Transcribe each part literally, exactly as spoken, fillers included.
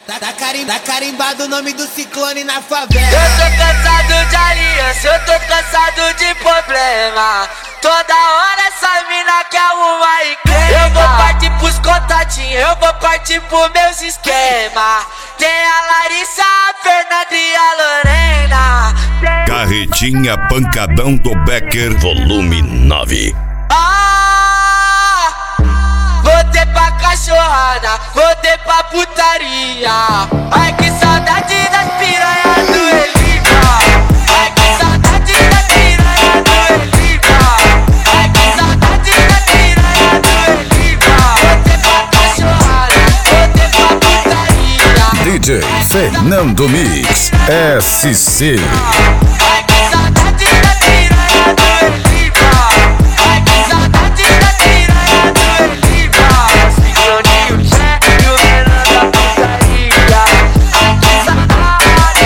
Tá, tá, carim, tá carimbado o nome do ciclone na favela. Eu tô cansado de aliança, eu tô cansado de problema. Toda hora essa mina quer arrumar encrenca. Eu vou partir pros contatinhos, eu vou partir pros meus esquemas. Tem a Larissa, a Fernanda e a Lorena. Carretinha Pancadão do Becker, volume nove. Ah, voltei pra cachorrada, voltei pra putaria. Ai que saudade das piranhas do Elipa. Ai que saudade das piranhas do Elipa. Ai que saudade das piranhas do Elipa. Voltei pra cachorrada, voltei pra putaria. D J Fernando Mix S C. Ai que saudade das piranhas do Elipa. Ai que saudade das piranhas do Elipa. Cicloninho Zé e o menor da putaria. Ai que saudade.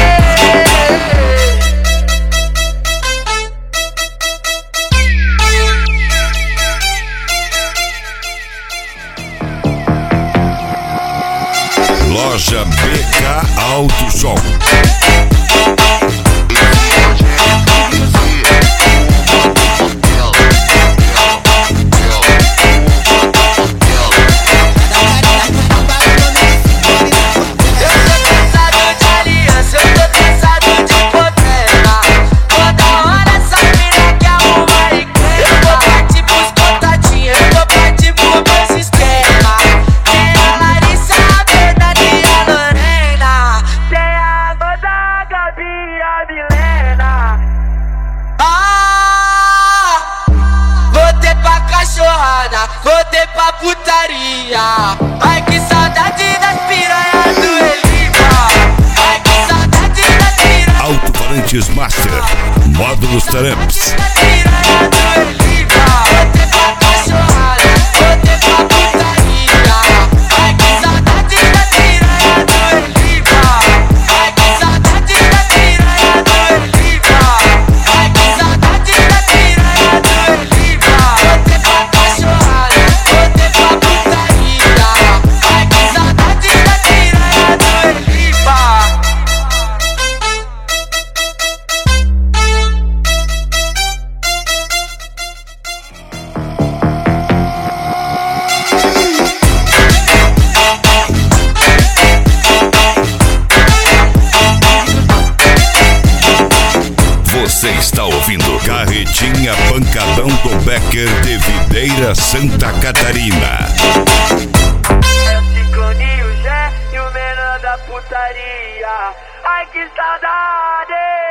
Loja B K Auto Som. Voltei pra putaria. Ai que saudade das piranhas do Elipa. Ai que saudade das piranhas. Alto-falantes Master, módulos Tramps. Das piranhas do Elipa. Voltei pra cachorrada, voltei pra putaria. Ai que saudade das piranhas do Elipa. Ai que saudade das piranhas do Elipa. Ai que saudade das piranhas do Elipa. Voltei pra cachorrada. Você está ouvindo Carretinha Pancadão do Becker de Videira, Santa Catarina. É o cicloninho Zé e o menor da putaria. Ai que saudade.